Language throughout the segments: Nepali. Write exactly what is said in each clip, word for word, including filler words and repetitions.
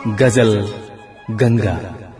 गजल गंगा।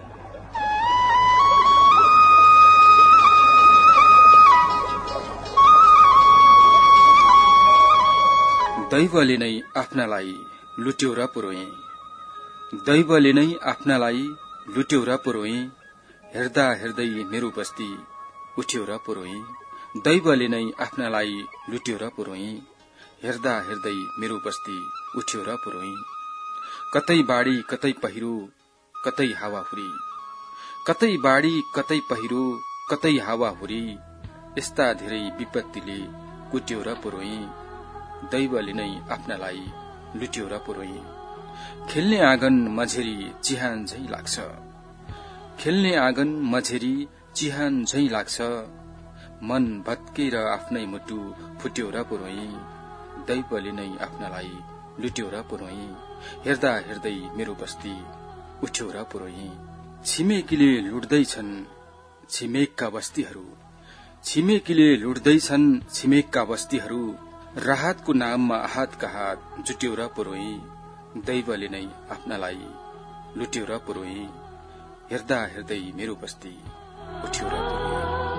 दैवले नै आफ्नालाई लुट्यो र पुरोए, दैवले नै आफ्नालाई लुट्यो र पुरोए, हेर्दा हेर्दै मेरो बस्ती उठ्यो र पुरोए। दैवले नै आफ्नालाई लुट्यो र पुरोए, हेर्दा हेर्दै मेरो बस्ती उठ्यो र पुरोए। कतै बाढी कतै पहिरो कतै हावाहुरी, कतै बाढी कतै पहिरो कतै हावाहुरी, यस्ता धेरै विपत्तिले कुट्यो र पुरोए। दैवले नै आफ्नालाई लुट्यो र पुरोए। खेल्ने आँगन मझेरी चिहान झैं लाग्छ, खेल्ने आँगन मझेरी चिहान झैं लाग्छ, मन भत्केर आफ्नै मुटु फुट्यो र पुरोए। दैवले नै आफ्नालाई लुट्यो र पुरोए, हेर्दा हेर्दै मेरो बस्ती उठ्यो र पुरोए। छिमेकीले लुट्दैछन् छिमेकका बस्तीहरू, छिमेकीले लुट्दैछन् छिमेकका बस्तीहरू, राहतको नाममा हातका हात जुट्यो र पुरोए। दैवले नै आफ्नालाई लुट्यो र पुरोए, हेर्दा हेर्दै मेरो बस्ती उठ्यो र पुरोए।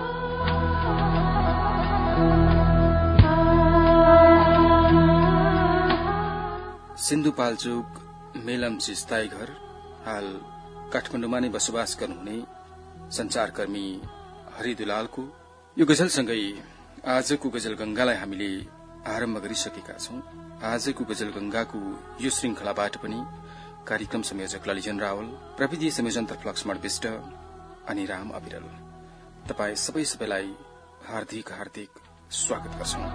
सिन्धुपाल्चोक मेलम्ची स्थायी घर, हाल काठमाडौँमा नै बसोबास गर्नुहुने संचारकर्मी हरि दुलालको यो गजलसँगै आजको गजल गंगालाई हामीले आरम्भ गरिसकेका छौं। आजको गजल गंगाको यो श्रृंखलाबाट पनि कार्यक्रम संयोजक ललिजन रावल, प्रविधि संयोजन तर्फ लक्ष्मण विष्ट अनि राम अविरल, तपाई सबै सबैलाई हार्दिक हार्दिक स्वागत गर्छौं।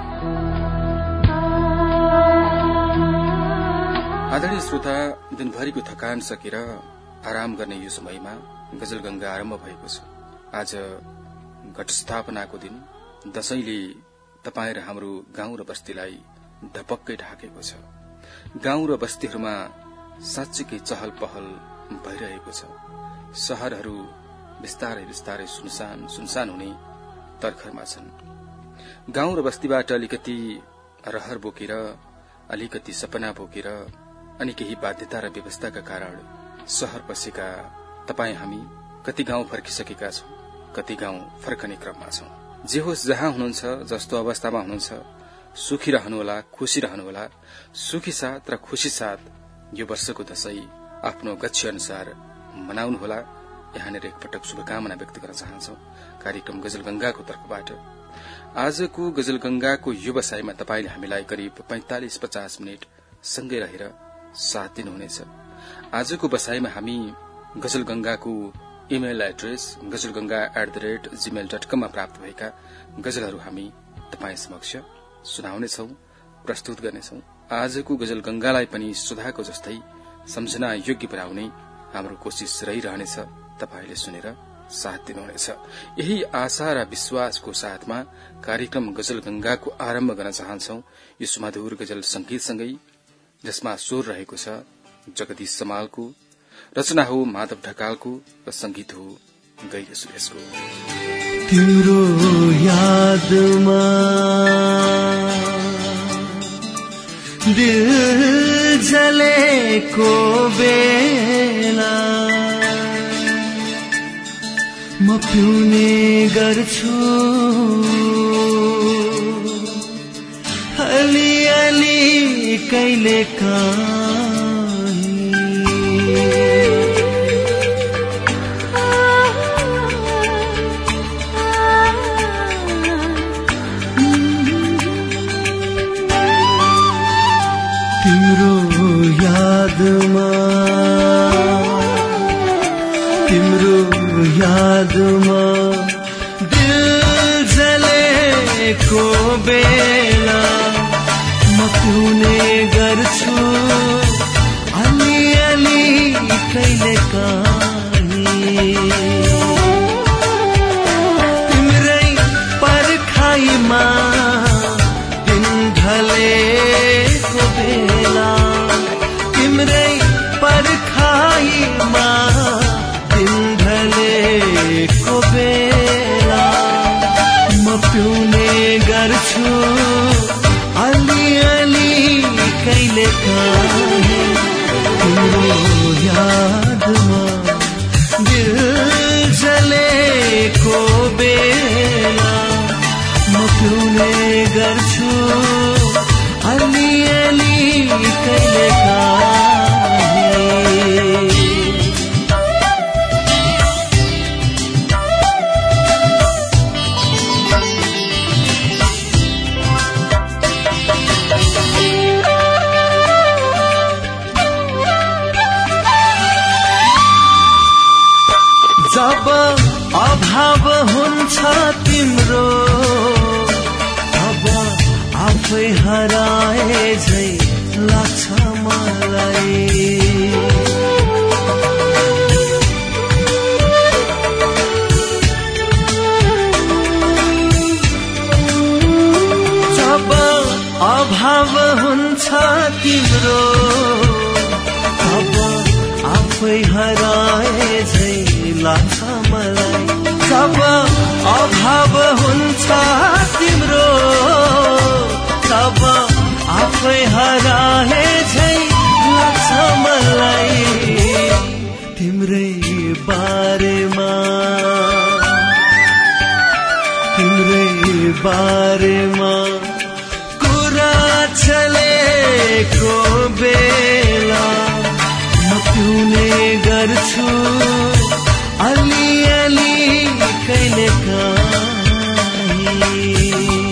आदरणीय श्रोता, दिनभरिको थकान सकेर आराम गर्ने यो समयमा गजल गंगा आरम्भ भएको छ। आज घटस्थापनाको दिन, दशैंले तपाईं र हाम्रो गाउँ र बस्तीलाई ढपक्कै ढाकेको छ। गाउँ र बस्तीहरूमा साँच्चीकै चहल पहल भइरहेको छ। शहरहरू बिस्तारै बिस्तारै सुनसान सुनसान हुने तर्खरमा छन्। गाउँ र बस्तीबाट अलिकति रहर बोकेर, अलिकति सपना बोकेर अनि केही बाध्यता र व्यवस्थाका कारण शहर पसेका तपाई हामी कति गाउँ फर्किसकेका छौं, कति गाउँ फर्कने क्रममा छौं। जे होस्, जहाँ हुनुहुन्छ, जस्तो अवस्थामा हुनुहुन्छ, सुखी रहनुहोला, खुशी रहनुहोला। सुखी साथ र खुशी साथ यो वर्षको दशैं आफ्नो गच्छे अनुसार मनाउनुहोला। यहाँनिर एकपटक शुभकामना व्यक्त गर्न चाहन्छौ कार्यक्रम गजल गंगाको तर्फबाट। आजको गजल गंगाको व्यवसायमा तपाईले हामीलाई करिब पैंतालिस पचास मिनट सँगै रहेर साथ दिनुहुनेछ। आजको बसाईमा हामी गजल गंगाको email address Ghazalganga at the rate Gmail dot कममा प्राप्त भएका गजलहरू हामी तपाईँ समक्ष सुनाउनेछौ, प्रस्तुत गर्नेछौ। आजको गजल गंगालाई पनि सुधाको जस्तै सम्झना योग्य बनाउने हाम्रो कोशिश रहिरहनेछ। तपाईले सुनेर साथ दिनुहुनेछ, यही आशा र विश्वासको साथमा कार्यक्रम गजल गंगाको आरम्भ गर्न चाहन्छौ। यो सुमधुर गजल संगीतसँगै, जसमा स्वर रहेको छ जगदीश समालको, रचना हो माधव ढकालको र संगीत हो गैर सुरेशको। तिम्रो यादमा दिल जलेको बेला म पिउने गर्छु अलि अलि कहिले तिम्रो यादमा तिम्रो यादमा दिल जलेको बेला म पिउने गर्छु अलि अलि कहिले काहीँ तिम्रै पर्खाइमा दिन ढलेको बेला तिम्रै पर्खाइमा दिन ढलेको बेला म पिउने गर्छु अलि अलि कहिले काहीँ तिम्रो यादमा दिल जलेको बेला म पिउने गर्छु अलिअलि कहिलेकाहीँ। जब अभाव हुन्छ तिम्रो अब आफै हराए झै लाग्छ मलाई। जब अभाव हुन्छ तिम्रो अब आफै हराए झै लाग्छ मलाई। जब अभाव हुन्छ तिम्रो तब आफै हराए झै लाग्छ मलाई। तिम्रै बारेमा तिम्रै बारेमा कुरा चलेको बेला म पिउने गर्छु अलिअलि कहिलेकाहीँ।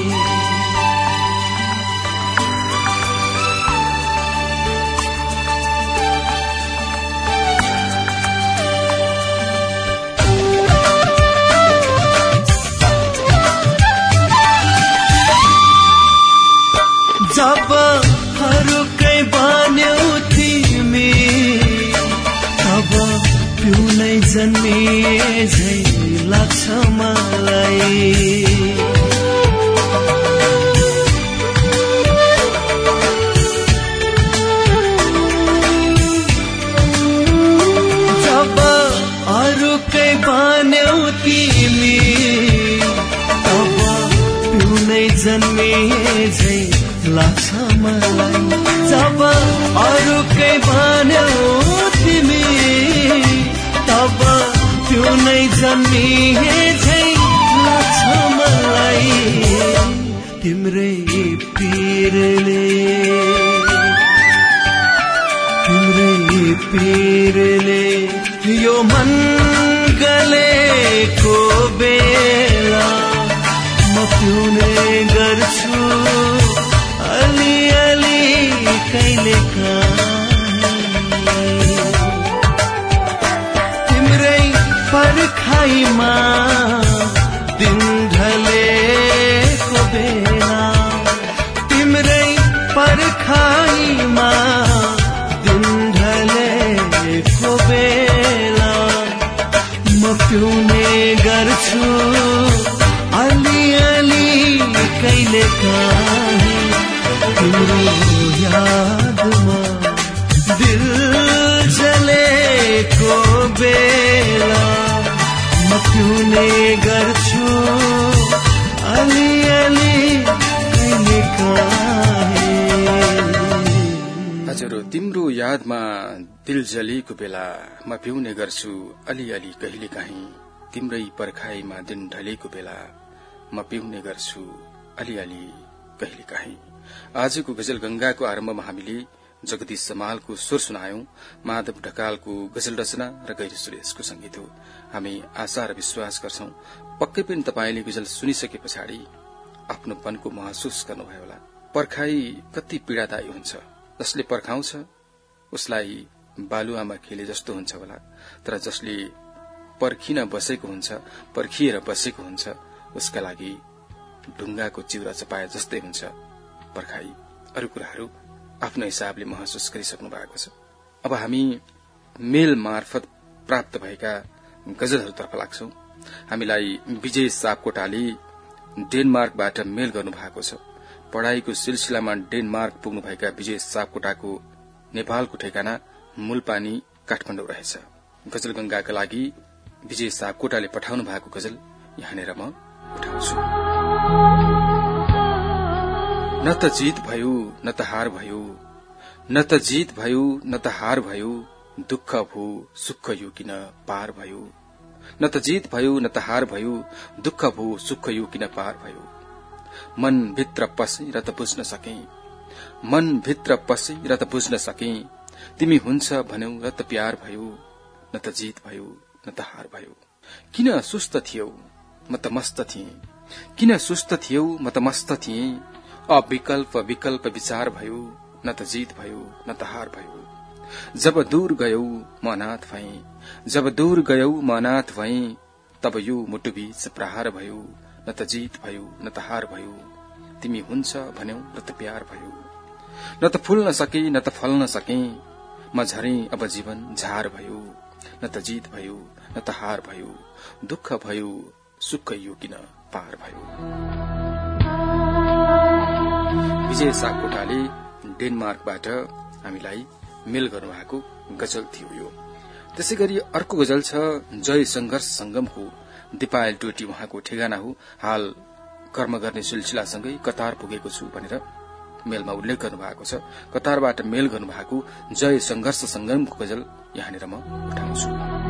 जब हरूकै बन्यौ तिमी तब पिउनै जन्मिए झै लाग्छ मलाई। जब अरूकै बन्यौ तिमी तब पिउनै जन्मिए झै लाग्छ मलाई। जब अरूकै बन्यौ तिमी तब पिउनै जन्मिए झै लाग्छ मलाई। तिम्रै पीरले तिम्रै पीरले यो मन गलेको बेला म पिउने गर्छु अलिअलि कहिलेकाहीँ। तिम्रै पर्खाइमा दिन ढलेको बेला तिम्रै पर्खाइमा दिन ढलेको बेला म पिउने गर्छु अलिअलि कहिलेकाहीँ। तिम्रो यादमा दिल जलेको बेला म पिउने गर्छु अलिअलि कहिलेकाहीँ। हजुर, तिम्रो यादमा दिल जलेको बेला म पिउने गर्छु अलिअलि कहिलेकाहीँ। तिम्रै पर्खाइमा दिन ढलेको बेला म पिउने गर्छु अलिअलि कहिलेकाहीँ। आजको गजल गंगाको आरम्भमा हामीले जगदीश समालको स्वर सुनायौं। माधव ढकालको गजल रचना र गैरी सुरेशको संगीत हो। हामी आशा र विश्वास गर्छौं पक्कै पनि तपाईले गजल सुनिसके पछाडि आफ्नोपनको महसुस गर्नुभयो होला। पर्खाई कति पीड़ादायी हुन्छ। जसले पर्खाउँछ उसलाई बालुवामा खेले जस्तो हुन्छ होला, तर जसले पर्खिन बसेको हुन्छ, पर्खिएर बसेको हुन्छ, उसका लागि ढुंगाको चिउरा चपाए जस्तै हुन्छ पर्खाई। अरू कुराहरू आफ्नो हिसाबले महसुस गरिसक्नु भएको छ। अब हामी मेल मार्फत प्राप्त भएका गजलहरूतर्फ लाग्छौं। हामीलाई विजय सापकोटाले डेनमार्कबाट मेल गर्नु भएको छ। पढ़ाईको सिलसिलामा डेनमार्क पुग्नुभएका विजय सापकोटाको नेपालको ठेगाना मूलपानी काठमाडौँ रहेछ। गजल गंगाका लागि विजय सापकोटाले पठाउनु भएको गजल यहाँनिर म उठाउँछु। न त जीत भयो न त हार भयो, न त जीत भयो न त हार भयो, दुःख भू सुख यो किन पार भयो। न त जीत भयो न त हार भयो, दुःख भू सुख यो किन पार भयो। मन भित्र पसे र त बुझ्न सके, मन भित्र पसे र त बुझ्न सके, तिमी हुन्छ भन्यौ र त प्यार भयो। न त जीत भयो न त हार भयो। किन सुस्त थियौ म त मस्त थिएँ, किन सुस्त थियौ म त मस्त थिएँ। अविकल्प विकल्प विचार भयो, न त जीत भयो न त हार भयो। जब दूर गयौ म अनाथ भएँ, जब दूर गयौ म अनाथ भएँ, तब यो मुटु बीच प्रहार भयो। न त जीत भयो न त हार भयो, तिमी हुन्छ भन्यौ र त प्यार भयो। न त फुल्न सके न त फल्न सके, म झरे अब जीवन झार भयो। न त जीत भयो न त हार भयो, दुःख भयो सुख यो किन पार भयो। विजय सापकोटाले डेनमार्कबाट हामीलाई मेल गर्नुभएको गजल थियो यो। त्यसै गरी अर्को गजल छ जय संघर्ष संगमको दिपायल टोटी, उहाँको ठेगाना हो। हाल कर्म गर्ने सिलसिलासँगै कतार पुगेको छु भनेर मेलमा उल्लेख गर्नुभएको छ। कतारबाट मेल गर्नुभएको जय संघर्ष संगमको गजल यहाँनिर म उठाउँछु।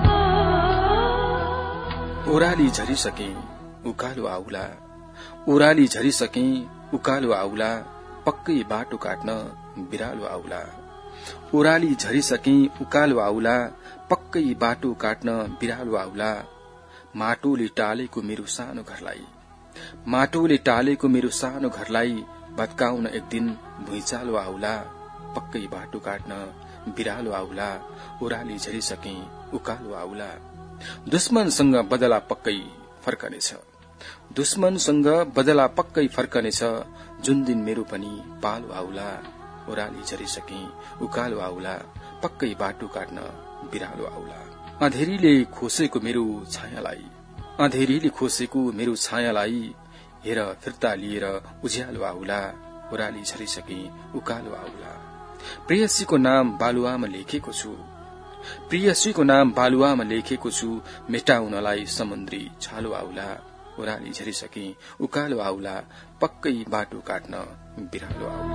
ओराली झरिसके उकालो आउला, ओराली झरिसके उकालो आउला, पक्कै बाटो काट्न बिरालो आउला। ओराली झरिसके उकालो आउला, पक्कै बाटो काट्न बिरालो आउला। माटोले टालेको मेरो सानो घरलाई, माटोले टालेको मेरो सानो घरलाई, भत्काउन एक दिन भुइँचालो आउला। पक्कै बाटो काट्न बिरालो आउला, ओराली झरिसके उकालो आउला। दुश्मनसँग बदला पक्कै फर्कनेछ, दुश्मनसँग बदला पक्कै फर्कनेछ, जुन दिन मेरो पनि पालो आउला। ओराली झरिसके उकालो आउला, पक्कै बाटो काट्न बिरालो आउला। अँधेरीले खोसेको मेरो छायालाई, अँधेरीले खोसेको मेरो छायालाई, हेर फिर्ता लिएर उज्यालो आउला। ओराली झरिसके उकालो आउला। प्रेयसीको नाम बालुवामा लेखेको छु, प्रेयसीको नाम बालुवामा लेखेको छु, मेटाउनलाई समुद्री छालो आउला। ओराली झरिसके उकालो आउला, पक्कै बाटो काट्न बिरालो आउला।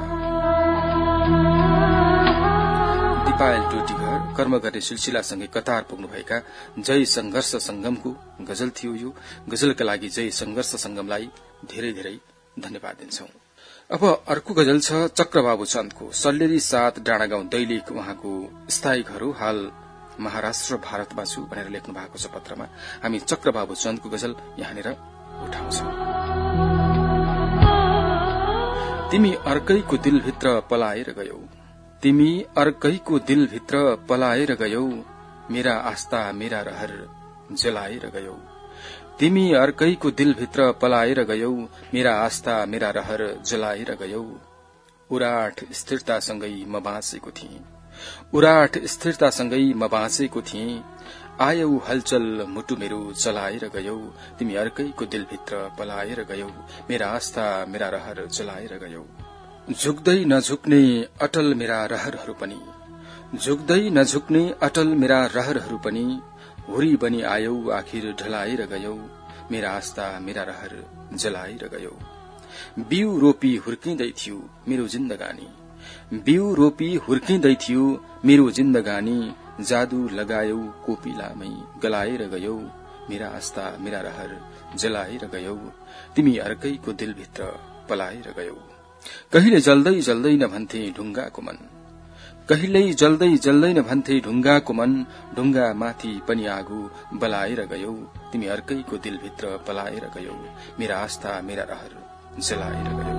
दिपायल टोटी घर कर्म गर्ने सिलसिलासँगै कतार पुग्नुभएका जय संघर्ष संगमको गजल थियो यो। गजलका लागि जय संघर्ष संगमलाई धेरै धेरै धन्यवाद दिन्छौं। अब अर्को गजल छ चक्रबाबु चन्दको, सल्लेरी सात डाँडागाउँ दैलेख उहाँको स्थायी घर हो। हाल महाराष्ट्र भारतमा छु भनेर लेख्नु भएको छ पत्रमा। हामी चक्रबाबु चन्दको गजल यहाँनिर उठाउँछौं। तिमी अर्कैको दिलभित्र पलाएर गयौ, तिमी अर्कैको दिलभित्र पलाएर गयौ, मेरा आस्था मेरा रहर जलाएर गयौ। तिमी अर्कैको दिलभित्र पलाएर गयौ, मेरा आस्था मेरा रहर जलाएर गयौ। उराठ स्थिरतासँगै म बाँचेको थिएँ, उराठ स्थिरतासँगै म बाँचेको थिएँ, आयौ हलचल मुटु मेरो चलाएर गयौ। तिमी अर्कैको दिलभित्र पलाएर गयौ, मेरा आस्था मेरा रहर जलाएर गयौ। झुक्दै नझुक्ने अटल मेरा रहरहरू पनि, झुक्दै नझुक्ने अटल मेरा रहरहरू पनि, हुरी बनी आयौ आखिर ढलाएर गयौ, मेरा आस्था मेरा रहर जलाएर गयौ। बिउ रोपी हुर्किँदै थियो मेरो जिन्दगानी, बिउ रोपी हुर्किँदै थियो मेरो जिन्दगानी, जादू लगायौ कोपिलामै गलाएर गयौ, मेरा आस्था मेरा रहर जलाएर गयौ। तिमी अर्कैको दिलभित्र पलाएर गयौ। कहिले जल्दै जल्दैन भन्थे ढुङ्गाको मन, कहिल्यै जल्दै जल्दैन भन्थे ढुङ्गाको मन, ढुङ्गा माथि पनि आगो बलाएर गयौ। तिमी अर्कैको दिलभित्र पलाएर गयौ, मेरा आस्था मेरा रहर जलाएर गयौ।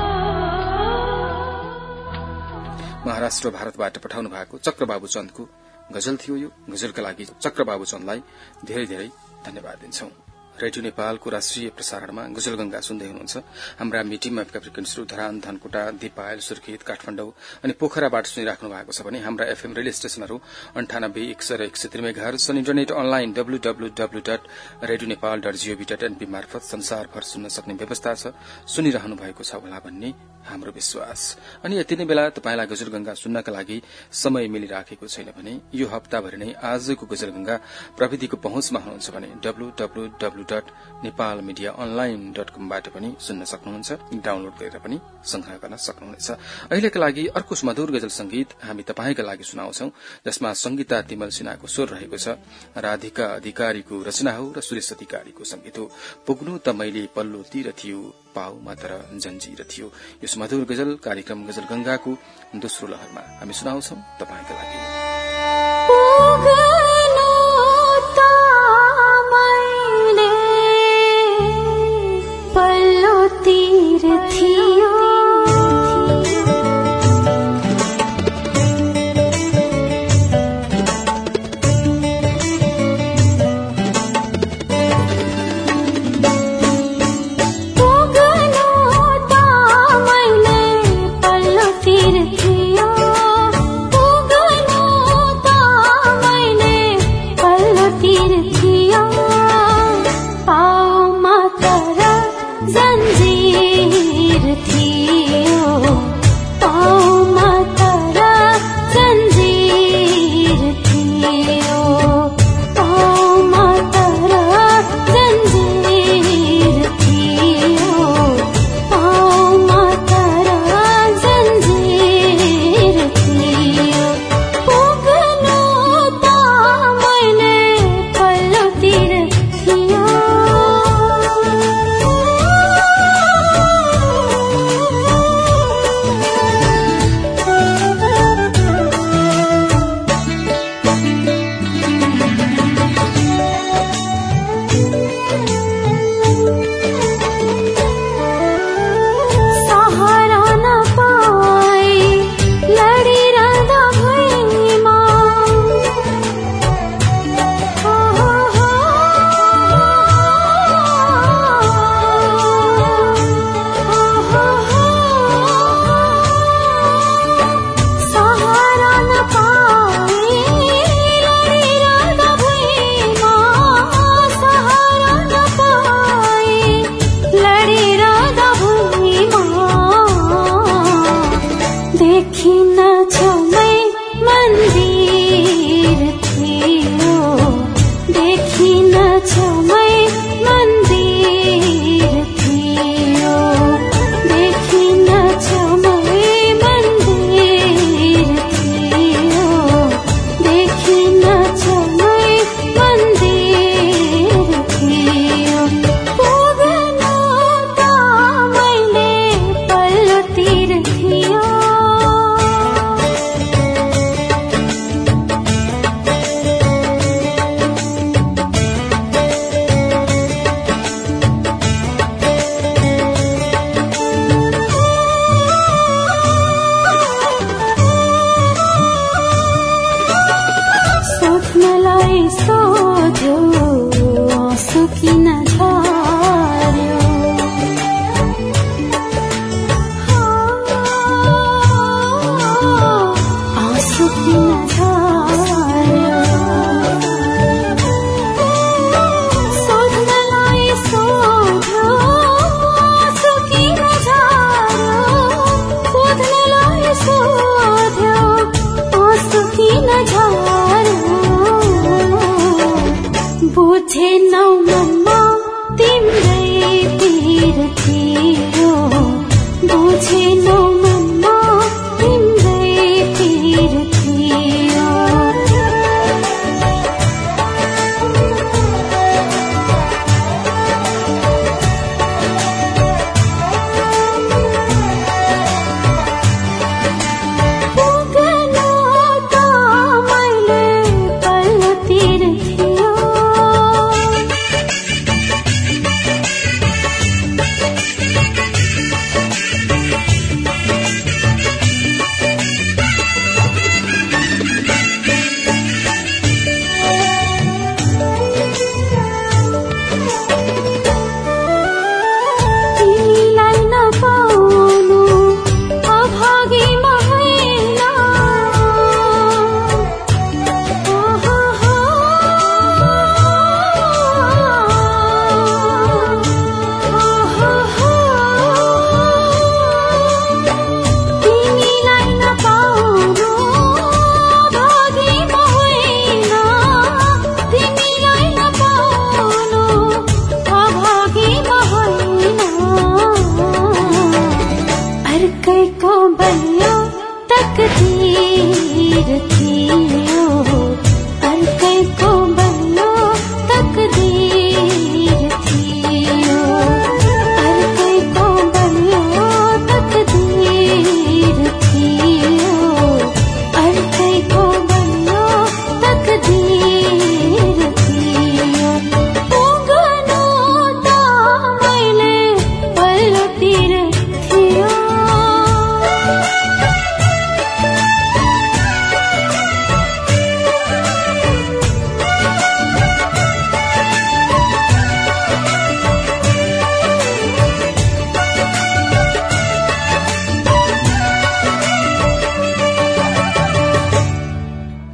महाराष्ट्र भारतबाट पठाउनु भएको चक्रबाबु चन्दको गजल थियो यो। गजलका लागि चक्रबाबु चन्दलाई धेरै धेरै धन्यवाद दिन्छौं। रेडियो नेपालको राष्ट्रिय प्रसारणमा गजलगंगा सुन्दै हुनुहुन्छ। हाम्रा मिटिङमा फ्रिक्वेन्सीहरू धरान, धनकुटा, दिपायल, सुर्खेत, काठमाडौँ अनि पोखराबाट सुनिराख्नु भएको छ भने हाम्रा एफएम रेडियो स्टेशनहरू अन्ठानब्बे एक सय र एक सय तीन megahertz, internet online W W W dot radio Nepal dot gov dot NP मार्फत संसारभर सुन्न सक्ने व्यवस्था छ। सुनिरहनु भएको छ होला भन्ने हाम्रो विश्वास। अनि यति नै बेला तपाईंलाई गजलगंगा सुन्नका लागि समय मिलिराखेको छैन भने यो हप्ताभरि नै आजको गजलगंगा प्रविधिको पहुँचमा हुनुहुन्छ भने W W W dot Nepal media online dot कमबाट पनि सुन्न सक्नुहुन्छ, डाउनलोड गरेर पनि संग्रह गर्न सक्नुहुनेछ। अहिलेका लागि अर्को सुमधुर गजल संगीत हामी तपाईका लागि सुनाउँछौ, जसमा संगीता तिमल सिन्हाको स्वर रहेको छ, राधिका अधिकारीको रचना हो र सुरेश अधिकारीको संगीत हो। पुग्नु त मैले पल्लोतिर थियो, पाउमा तर जन्जिर थियो। यो सुमधुर गजल कार्यक्रम गजल गंगाको दोस्रो लहरमा हामी सुनाउँछौ तपाईका लागि। पल्लोतिर थियो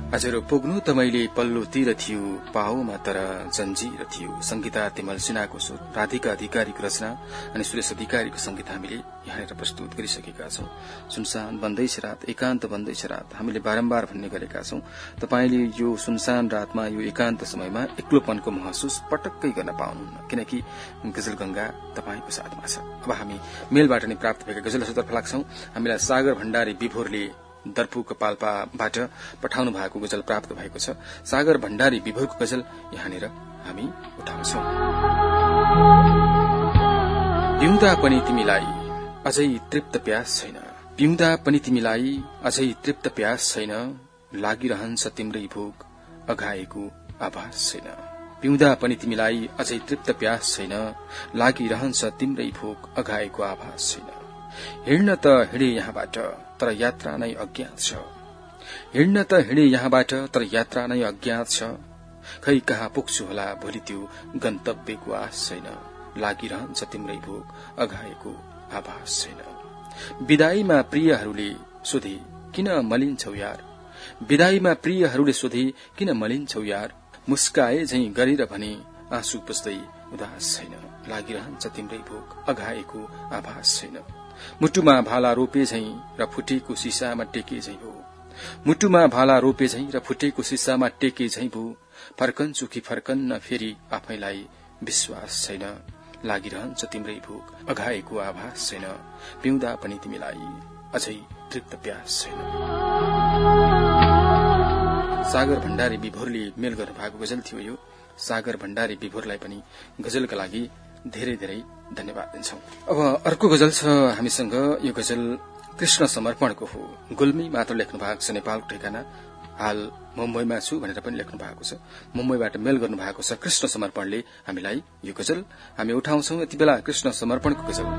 हजुर पुग्नु त मैले पल्लोतिर थियो पाओमा तर जन्जिर थियो। संगीता तिमल सिन्हाको स्वर, राधिका अधिकारीको रचना अनि सुरेश अधिकारीको संगीत हामीले यहाँनिर प्रस्तुत गरिसकेका छौं। सुनसान बन्दैछ रात, एकान्त बन्दैछ रात, हामीले बारम्बार भन्ने गरेका छौं। तपाईले यो सुनसान रातमा, यो एकान्त समयमा एक्लोपनको महसुस पटक्कै गर्न पाउनुहुन्न, किनकि गजल गंगा तपाईको साथमा छ। अब हामी मेलबाट नै प्राप्त भएका गजलहरूतर्फ लाग्छौं। हामीलाई सागर भण्डारी विभोरले दर्पुको पाल्पाबाट पठाउनु भएको गजल प्राप्त भएको छ। सागर भण्डारी विभोरको गजल यहाँनिर हामी उठाउँछौं। पिउँदा पनि तिमीलाई अझै तृप्त प्यास छैन, पिउँदा पनि तिमीलाई अझै तृप्त प्यास छैन, लागिरहन्छ तिम्रै भोक अघाएको आभास छैन। पिउँदा पनि तिमीलाई अझै तृप्त प्यास छैन, लागिरहन्छ तिम्रै भोक अघाएको आभास छैन। हिँड्न त हिँडे यहाँबाट तर यात्रा नै अज्ञात छ, हिँड्न त हिँडे यहाँबाट तर यात्रा नै अज्ञात छ, खै कहाँ पुग्छु होला भोलि त्यो गन्तव्यको आश छैन, लागिरहन्छ तिम्रै भोक अघाएको आभास छैन। विदाईमा प्रियहरूले सोधे किन मलिन्छौ यार, विदाईमा प्रियहरूले सोधे किन मलिन्छौ यार, मुस्काए झैं गरेर भने आँसु पुस्दै उदास छैन, लागिरहन्छ तिम्रै भोक अघाएको आभास छैन। मुटुमा भाला रोपे झैं र फुटेको सिसामा टेके झैं भो, मुटुमा भाला रोपे झैं र फुटेको सिसामा टेके झैं भो, फर्कन्छु कि फर्कन्न फेरि आफैलाई विश्वास छैन, लागिरहन्छ तिम्रै भोक अघाएको आभास छैन। पिउँदा पनि तिमीलाई अझै तृप्त प्यास छैन। सागर भण्डारी विभोरले मेल गर्नु भएको गजल थियो यो। सागर भण्डारी विभोरलाई पनि गजलका लागि धेरै धेरै धन्यवाद दिन्छौं। अब अर्को गजल छ हामीसँग। यो गजल कृष्ण समर्पणको हो। गुल्मी मात्र लेख्नु भएको छ, नेपालको ठेगाना, हाल मुम्बईमा छु भनेर पनि लेख्नु भएको छ। मुम्बईबाट मेल गर्नु भएको छ कृष्ण समर्पणले हामीलाई यो गजल हामी उठाउँछौं यति बेला। कृष्ण समर्पणको गजल।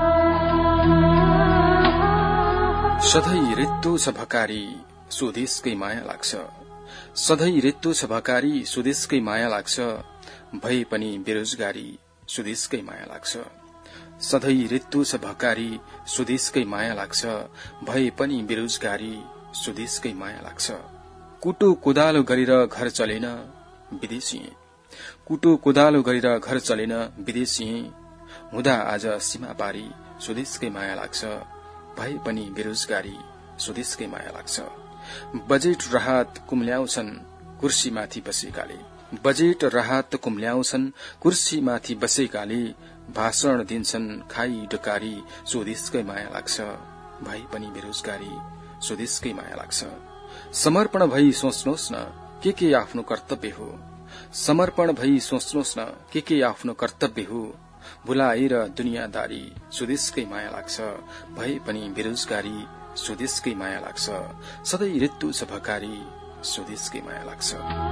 सधैँ रित्तो छ भकारी स्वदेशकै माया लाग्छ, सधैँ रित्तो छ भकारी स्वदेशकै माया लाग्छ, भए पनि बेरोजगारी स्वदेशकै माया लाग्छ, सधैँ रित्तो छ भकारी स्वदेशकै माया लाग्छ, भए पनि बेरोजगारी स्वदेशकै माया लाग्छ। कुटो कोदालो गरेर घर चलेन विदेशी, कुटो कोदालो गरेर घर चलेन विदेशी, हुँदा आज सीमा पारी स्वदेशकै माया लाग्छ, भए पनि बेरोजगारी स्वदेशकै माया लाग्छ। बजेट राहत कुम्ल्याउँछन् कुर्सीमाथि बसेकाले, बजेट राहत कुम्ल्याउँछन् कुर्सीमाथि बसेकाले, भाषण दिन्छन् खाई डकारी स्वदेशकै माया लाग्छ, भए पनि बेरोजगारी स्वदेशकै माया लाग्छ। समर्पण भई सोच्नुहोस् न के के आफ्नो कर्तव्य हो, समर्पण भई सोच्नुहोस् न के के आफ्नो कर्तव्य हो, भुलाएर दुनियादारी स्वदेशकै माया लाग्छ, भए पनि बेरोजगारी स्वदेशकै माया लाग्छ, सधैँ ऋतु छ भकारी स्वदेशकै माया लाग्छ।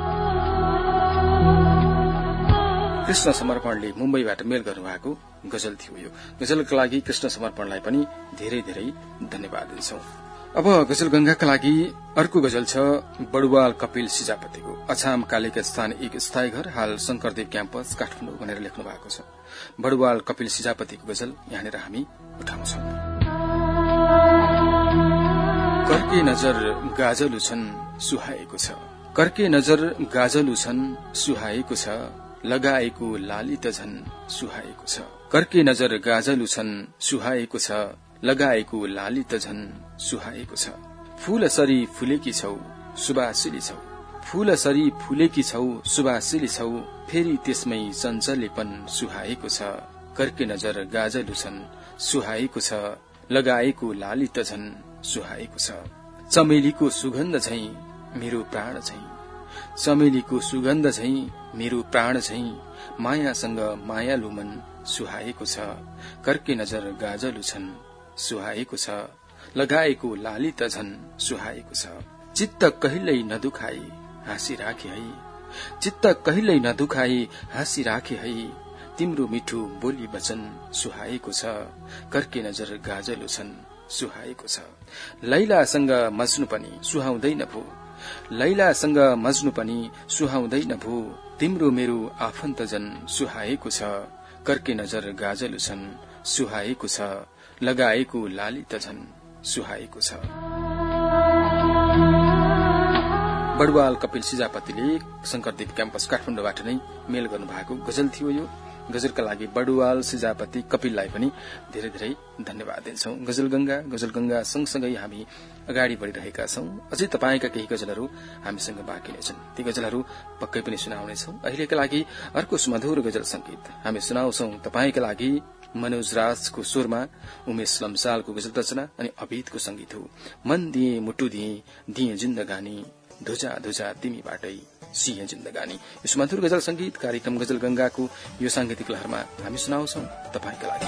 कृष्ण समर्पणले मुम्बईबाट मेल गर्नुभएको गजल थियो यो। गजलका लागि कृष्ण समर्पणलाई पनि धेरै धेरै धन्यवाद दिन्छौं। अब गजल गंगाका लागि अर्को गजल छ बडुवाल कपिल सिजापतिको। अछाम कालेका स्थान एक स्थायी घर, हाल शंकरदेव क्याम्पस काठमाडौँ भनेर लेख्नु भएको छ। बडुवाल कपिल सिजापतिको गजल यहाँनिर हामी उठाउँछौं। कर्के नजर गाजलु छन् सुहाएको छ, कर्के नजर गाजलु छन् सुहाएको छ, लगाएको लाली त झन् सुहाएको छ, कर्के नजर गाजलु छन् सुहाएको छ, लगाएको लाली त झन् सुहाएको छ। फूलसरी फुलेकी छौ सुबासिली छौ, फूलसरी फुलेकी छौ सुबासिली छौ, फेरि त्यसमै चञ्चलेपन सुहाएको छ, कर्के नजर गाजलु छन् सुहाएको छ, लगाएको लाली त झन् सुहाएको छ। चमेलीको सुगन्ध झैं मेरो प्राण झैं, चमेलीको सुगन्ध झैं मेरो प्राण झैं, मायासँग मायालु मन सुहाएको छ, कर्के नजर गाजलु छन् सुहाएको छ, लगाएको लाली त झन् सुहाएको छ। चित्त कहिल्यै नदुखाई हाँसी राखे है, चित्त कहिल्यै नदुखाई हाँसी राखे है, तिम्रो मिठो बोली वचन सुहाएको छ, कर्के नजर गाजलु छन् सुहाएको छ। लैलासँग मज्नु पनि सुहाउँदैन भो, लैलासँग मज्नु पनि सुहाउँदैन भो, तिम्रो मेरो आफन्तजन सुहाएको छ, कर्के नजर गाजलु छन् सुहाएको छ, लगाएको लाली त झन् सुहाएको छ। बडुवाल कपिल सिजापतिले शंकरदेव क्याम्पस काठमाडौँबाट नै मेल गर्नु भएको गजल थियो। यो गजलका लागि बडुवाल सिजापति कपिललाई पनि धेरै धेरै धन्यवाद दिन्छौं। गजल गंगा गजल गंगा सँगसँगै हामी अगाडि बढ़िरहेका छौं। अझै तपाईका केही गजलहरू हामीसँग बाँकी नै छन्, ती गजलहरू पक्कै पनि सुनाउनेछौं। अहिलेका लागि अर्को सुमधुर गजल संगीत हामी सुनाउँछौं तपाईका लागि। मनोज राजको स्वरमा उमेश लम्सालको गजल रचना अनि अभितको संगीत हो। मन दिए मुटु दिए दिए जिन्दगानी धुजा धुजा तिमीबाटै सिंह जिन्दगानी। यो सुमधुर गजल संगीत कार्यक्रम गजल गंगाको यो सांगीतिक लहरमा हामी सुनाउँछौं तपाईका लागि।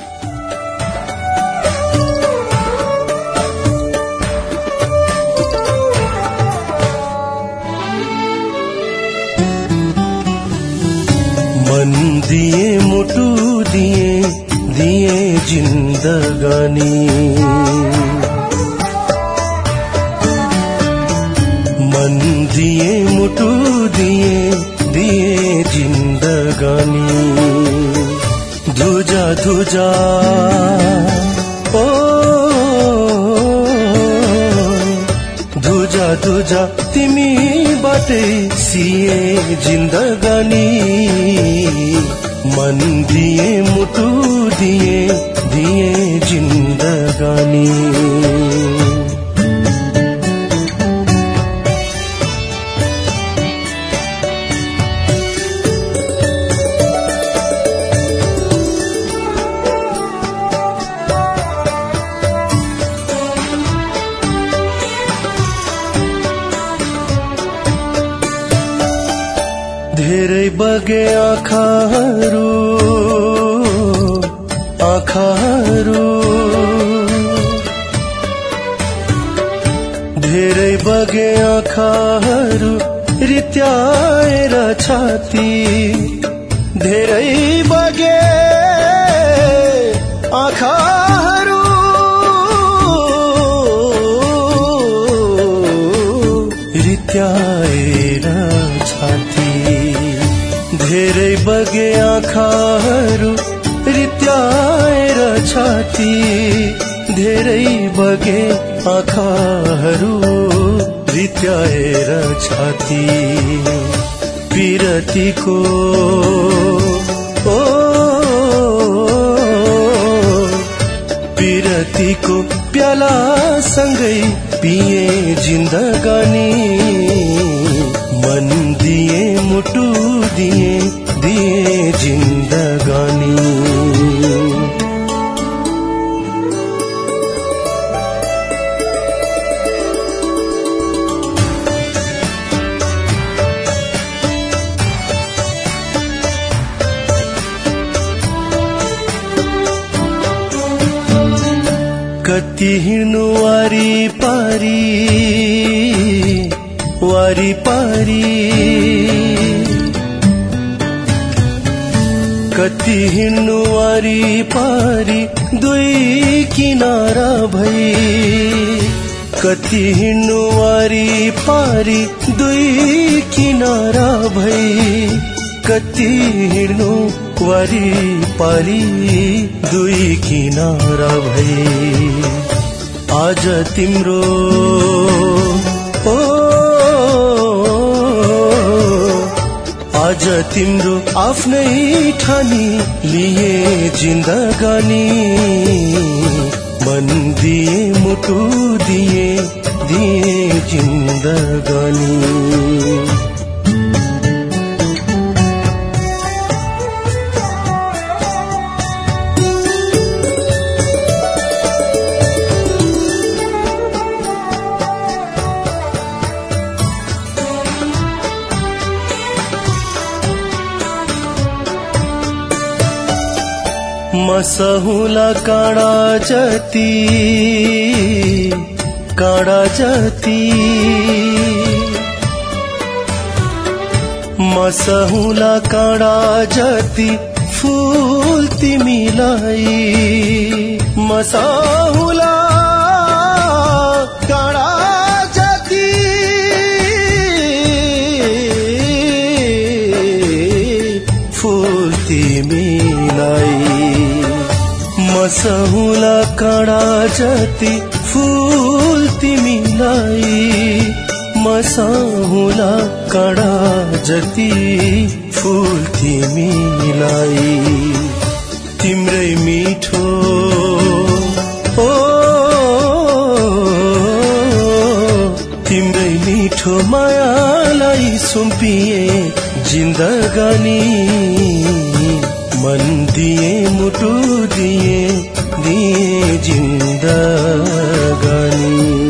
मन दिए मुटु दिए दिए जिन्दगानी मन दिए मुटु दिए दिए जिन्दगानी धुजा धुजा ओ धुजा धुजा तिमी बाटै सिए जिन्दगानी मन दिए मुटु दिए दिए जिन्दगानी। धेरै बगे आँखाहरू आँखाहरू धेरै बगे आँखाहरू रित्याएर छाती धेरै बगे आँखाहरू रित्याएर छाती धेरै बगे आँखाहरू रित्याएर छाती धेरै बगे आँखाहरू रित्याएर छाती पिरतीको ओ पिरतीको प्याला सँगै पिए जिन्दगानी मन दिए मुटु दिए दिए जिन्दगानी। कति हिँड्नु वारी पारी वारी पारी कति हिँड्नु वारी पारी दुई किनारा भई कति हिँड्नु वारी पारी दुई किनारा भई कति हिँड्नु वारी पारी दुई किनारा भई आज तिम्रो ओ आज तिम्रो आफ्नै ठानी लिए जिन्दगानी मन दिए मुटु दिए दिए जिन्दगानी। मसहुला काँडा जति काँडा जति मसहुला काँडा जति फूल तिमीलाई मसहुला काँडा जति फूल तिमीलाई मसहुला काँडा जति फूल तिमीलाई मसाहुला कडा जति फूल तिमीलाई तिम्रै मिठो ओ तिम्रै मिठो मायालाई सुम्पिए जिन्दगानी मन दिए मुटु दिए दिए जिन्दगानी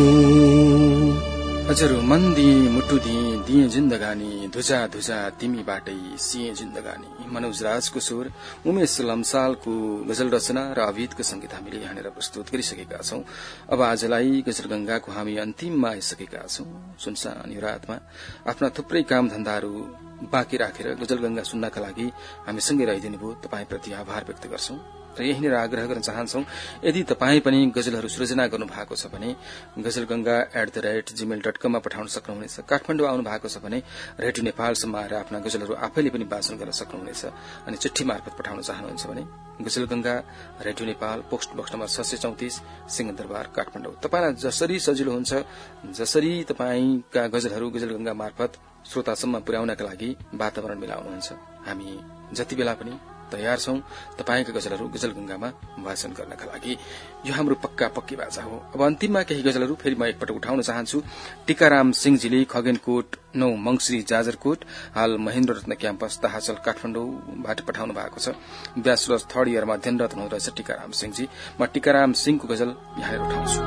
हजुर मन दिए मुटु दिए दिए जिन्दगानी धुजा धुजा तिमी बाटै सिए जिन्दगानी मनोज राजको स्वर उमेश लम्सालको गजल रचना र अभिदको संगीत हामीले यहाँनिर प्रस्तुत गरिसकेका छौं। अब आजलाई गजल गंगाको हामी अन्तिममा आइसकेका छौं। सुनसान यो रातमा आफ्ना थुप्रै काम धन्दाहरू बाँकी राखेर गजल गंगा सुन्नका लागि हामीसँगै रहिदिनु भयो, तपाईप्रति आभार व्यक्त गर्छौं र यहीँनिर आग्रह गर्न चाहन्छौं, यदि तपाई पनि गजलहरू सृजना गर्नु भएको छ भने Ghazalganga at the rate Gmail dot कममा पठाउन सक्नुहुनेछ। काठमाडौँ आउनु भएको छ भने रेडियो नेपालसम्म आएर आफ्ना गजलहरू आफैले पनि वाचन गर्न सक्नुहुनेछ। अनि चिठी मार्फत पठाउन चाहनुहुन्छ भने Ghazalganga radio Nepal post box number छ सय चौतिस सिंहदरबार काठमाडौँ। तपाईलाई जसरी सजिलो हुन्छ, जसरी तपाईका गजलहरू गजलगंगा मार्फत श्रोतासम्म पुर्याउनका लागि वातावरण मिलाउनुहुन्छ, हामी जति बेला पनि तयार छौं तपाईका गजलहरू गजलगंगामा वाचन गर्नका लागि। यो हाम्रो पक्का पक्की बाजा हो। अब अन्तिममा केही गजलहरू फेरि म एकपटक उठाउन चाहन्छु। टीकाराम सिंहजीले खगेनकोट नौ मंगश्री जाजरकोट, हाल महेन्द्र रत्न क्याम्पस ताहाचल काठमाडौँबाट पठाउनु भएको छ। ब्याचलर्स थर्ड इयरमा अध्ययनरत हुनुहुँदैछ टीकाराम सिंहजी। म टीकाराम सिंहको गजल यहाँ उठाउँछु।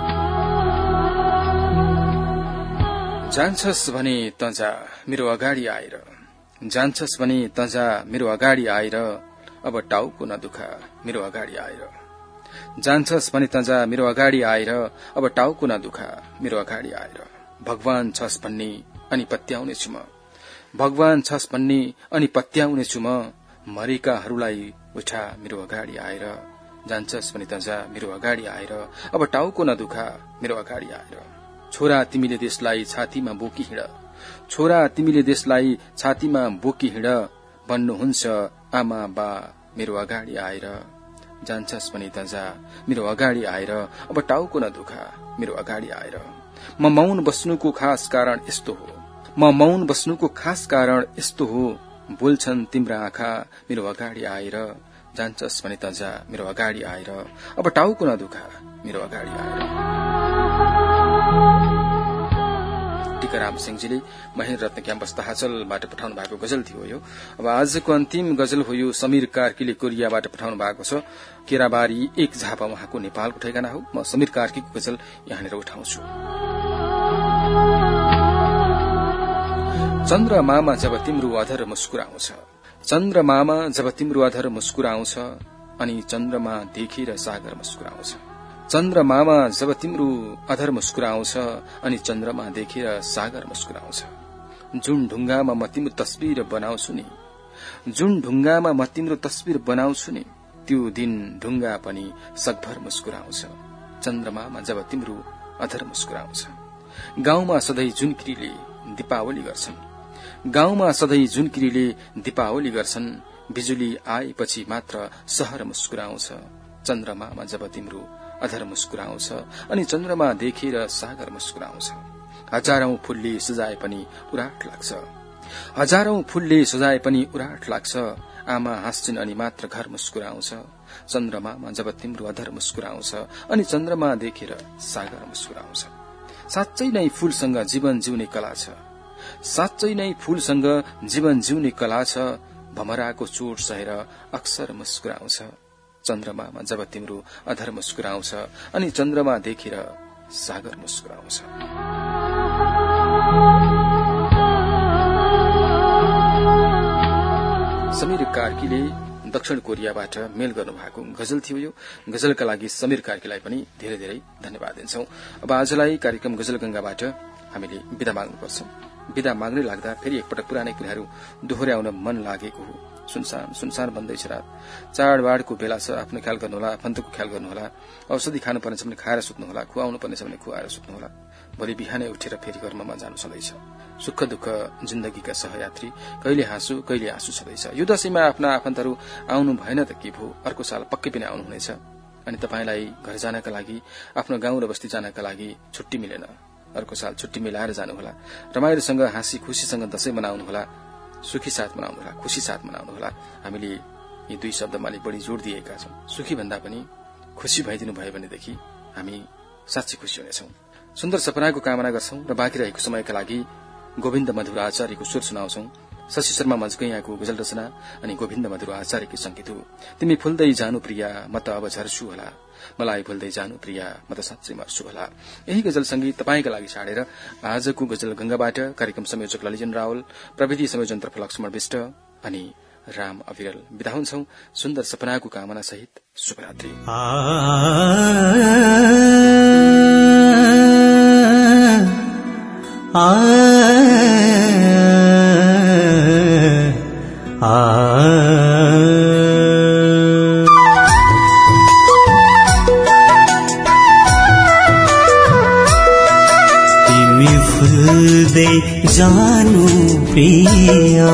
जान्छस् भने तजा मेरो अगाडि आएर, जान्छस् भने तजा मेरो अगाडि आएर, अब टाउको नदुखा मेरो अगाडि आएर, जान्छस् भने तजा मेरो अगाडि आएर, अब टाउको नदुखा मेरो अगाडि आएर। भगवान छस् भन्ने अनि पत्याउनेछु म, भगवान छस् भन्ने अनि पत्याउनेछु म, मरेकाहरूलाई उठा मेरो अगाडि आएर, जान्छस् भने तजा मेरो अगाडि आएर, अब टाउको नदुखा मेरो अगाडि आएर। छोरा तिमीले देशलाई छातीमा बोकी हिँड, छोरा तिमीले देशलाई छातीमा बोकी हिँड, भन्नुहुन्छ आमा बा मेरो अगाडि आएर, जान्छस् भने तजा मेरो अगाडि आएर, अब टाउको नदुखा मेरो अगाडि आएर। म मौन बस्नुको खास कारण यस्तो हो, म मौन बस्नुको खास कारण यस्तो हो, बोल्छन् तिम्रा आँखा मेरो अगाडि आएर, जान्छस् भने तजा मेरो अगाडि आएर, अब टाउको नदुखा मेरो अगाडि आएर। टीकाराम सिंहजीले महेन्द्र रत्न क्याम्पस ताहाचलबाट पठाउनु भएको गजल थियो यो। अब आजको अन्तिम गजल हो यो समीर कार्कीले कोरियाबाट पठाउनु भएको छ। केराबारी एक झापा उहाँको नेपालको ठेगाना हो। म समीर कार्कीको गजल यहाँनिर उठाउँछु। चन्द्रमामा जब तिम्रो अधर मुस्कुराउँछ, चन्द्रमामा जब तिम्रो अधर मुस्कुराउँछ, अनि चन्द्रमा देखेर सागर मुस्कुराउँछ। चन्द्रमामा जब तिम्रो अधर मुस्कुराउँछ, अनि चन्द्रमा देखेर सागर मुस्कुराउँछ। जुन ढुङ्गामा म तिम्रो तस्बिर बनाउँछु नि, जुन ढुङ्गामा म तिम्रो तस्बिर बनाउँछु नि, त्यो दिन ढुङ्गा पनि सकभर मुस्कुराउँछ। चन्द्रमामा जब तिम्रो अधर मुस्कुराउँछ। गाउँमा सधैँ जुनकिरीले दीपावली गर्छन्, गाउँमा सधैँ जुनकिरीले दीपावली गर्छन्, बिजुली आएपछि मात्र शहर मुस्कुराउँछ। चन्द्रमामा जब तिम्रो अधर मुस्कुराउँछ, अनि चन्द्रमा देखेर सागर मुस्कुराउँछ। हजारौं फूलले सजाए पनि उराट लाग्छ, हजारौं फूलले सजाए पनि उराट लाग्छ। आमा हाँस्छिन् अनि मात्र घर मुस्कुराउँछ। चन्द्रमामा जब तिम्रो अधर मुस्कुराउँछ, अनि चन्द्रमा देखेर सागर मुस्कुराउँछ। साँच्चै नै फूलसँग जीवन जिउने कला छ, साँच्चै नै फूलसँग जीवन जिउने कला छ। भमराको चोट सहेर अक्सर मुस्कुराउँछ। चन्द्रमामा जब तिम्रो अधर मुस्कुराउँछ, अनि चन्द्रमा देखेर सागर मुस्कुराउँछ। समीर कार्कीले दक्षिण कोरियाबाट मेल गर्नुभएको गजल थियो यो। गजलका लागि समीर कार्कीलाई पनि धेरै धेरै धन्यवाद दिन्छौं। अब आजलाई कार्यक्रम गजल गंगाबाट हामीले विदा माग्नुपर्छ। विदा माग्नै लाग्दा फेरि एकपटक पुरानै कुराहरू दोहोर्याउन मन लागेको हो। सुनसान सुनसान बन्दैछ रात, चाडबाडको बेला छ। आफ्नो ख्याल गर्नुहोला, आफन्तको ख्याल गर्नुहोला। औषधि खानुपर्ने छ भने खाएर सुत्नुहोला, खुवाउनु पर्ने छ भने खुवाएर सुत्नुहोला। भोलि बिहानै उठेर फेरि कर्ममा जानु छँदैछ। सुख दुःख जिन्दगीका सहयात्री, कहिले हाँसु कहिले आँसु छँदैछ। यो दशैंमा आफ्ना आफन्तहरू आउनु भएन त के भो, अर्को साल पक्कै पनि आउनुहुनेछ। अनि तपाईलाई घर जानका लागि, आफ्नो गाउँ र बस्ती जानका लागि छुट्टी मिलेन, अर्को साल छुट्टी मिलाएर जानुहोला, रमाइलोसँग हाँसी खुशीसँग दशैं मनाउनुहोला, सुखी साथ मनाउनुहोला, खुशी साथ मनाउनुहोला। हामीले यी दुई शब्दमा अलिक बढी जोड़ दिएका छौं। सुखी भन्दा पनि खुशी भइदिनु भयो भनेदेखि हामी साँच्चै खुशी हुनेछौं। सुन्दर सपनाको कामना गर्छौं र बाँकी रहेको समयका लागि गोविन्द मधुर आचार्यको स्वर सुनाउँछौं। शशि शर्मा मञ्चकै यहाँको गजल रचना अनि गोविन्द मधुर आचार्यकी संगीत हो। तिमी फुल्दै जानु प्रिया, म त अब झर्छु होला, मलाई भुल्दै जानु प्रिया, म त साँच्चै मर्छु होला। यही गजल संगीत तपाईंका लागि छाडेर आजको गजल गंगाबाट कार्यक्रम संयोजक ललिजन रावल, प्रविधि संयोजनतर्फ लक्ष्मण विष्ट अनि राम अविरल बिदा हुन्छौं। सुन्दर सपनाको कामना सहित शुभरात्रि। तिमी फुल्दै जानु प्रिया,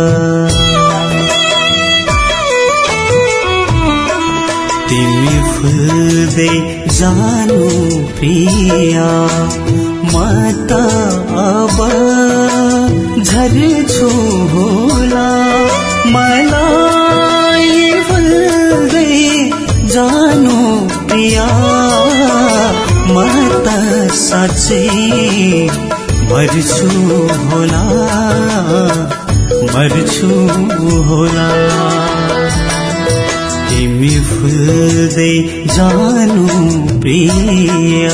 तिमी फुल्दै जानु प्रिया, म त अब झर्छु होला, मलाई फुल्दै जानु प्रिया, म त साँच्चै मर्छु होला, मर्छु होला। तिमी फुल्दै जानु प्रिया,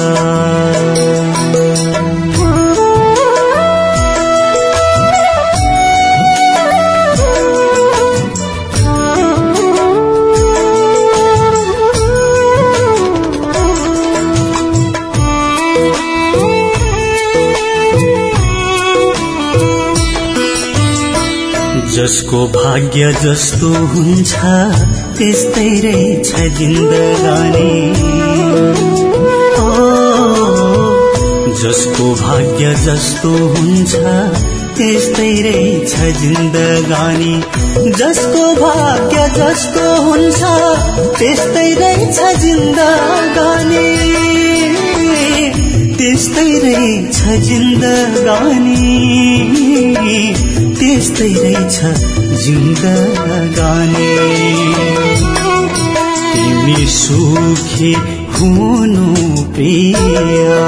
जसको भाग्य जस्तो हुन्छ त्यस्तै रहेछ जिन्दगानी, ओ जसको भाग्य जस्तो हुन्छ त्यस्तै रहेछ जिन्दगानी, जसको भाग्य जस्तो हुन्छ त्यस्तै रहेछ जिन्दगानी, त्यस्तै रहेछ जिन्दगानी, त्यस्तै रहेछ जिन्दगानी। तिमी सुखी हुनु प्रिया,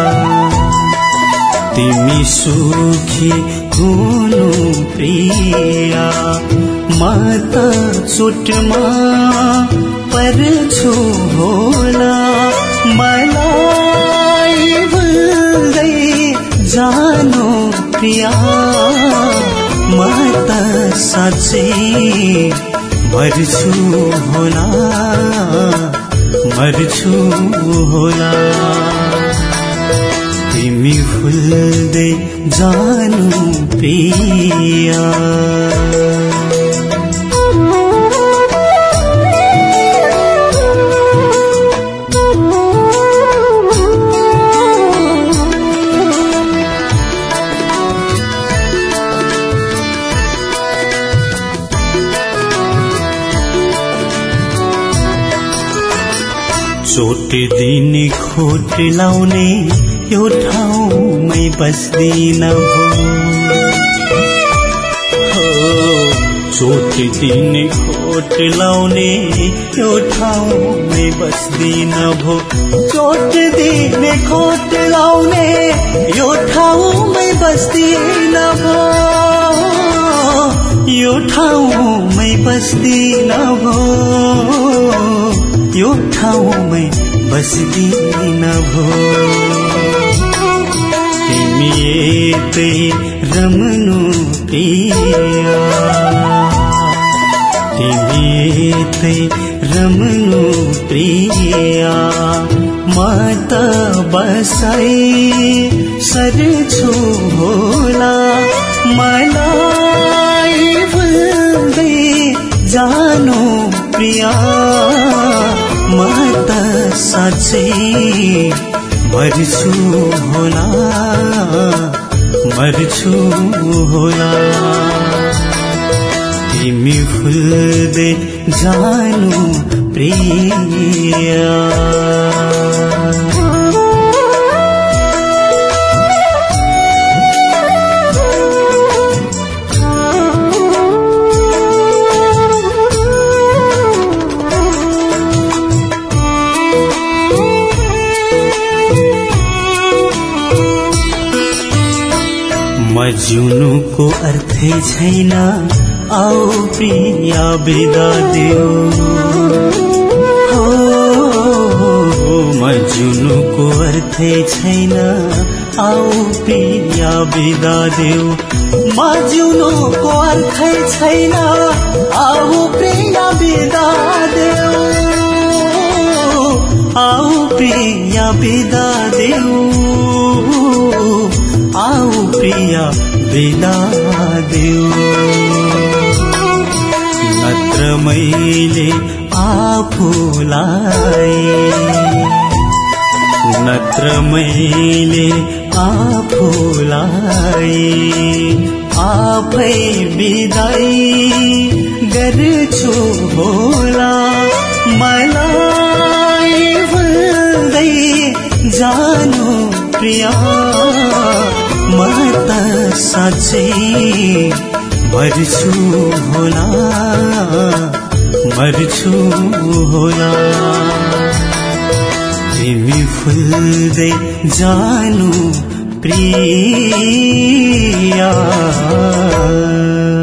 तिमी सुखी हुनु प्रिया, म त चोटमा पर्छु होला, मलाई भुल्दै जानु प्रिया, म त साँच्चै मर्छु होला, मर्छु होला। तिमी फुल्दै जानु प्रिया, चोट दिने खोट लाउने यो ठाउँमै बस्दिन भो, चोट दिने खोट लाउने यो ठाउँमै बस्दिन भो, चोट दिने खोट लाउने यो ठाउँमै बस्दिन भो, यो ठाउँमै बस्दिन भो, यो ठाउँमै बस्दिन भो। तिमी एकै रमनु प्रिया, तिमी एकै रमनु प्रिया, म त बसाई सर्छु होला, मलाई भुल्दै जानु प्रिया, म त साँच्चै मर्छु होला, मर्छु होला। तिमी फुल्दै जानु प्रिया, जिउनुको अर्थै छैन आओ प्रिया बिदा देऊ हो म जिउनुको अर्थै छैन आओ प्रिया बिदा देऊ म जिउनुको अर्थै छैन आओ प्रिया बिदा देऊ आओ प्रिया बिदा देऊ आओ प्रिया बिदा देऊ नत्र मैले आफूलाई नत्र मैले आफूलाई आफै बिदाई गर्छु होला मलाई भुल्दै जानु प्रिया म त साँच्चै मर्छु होला मर्छु होला तिमी फुल्दै जानु प्रिया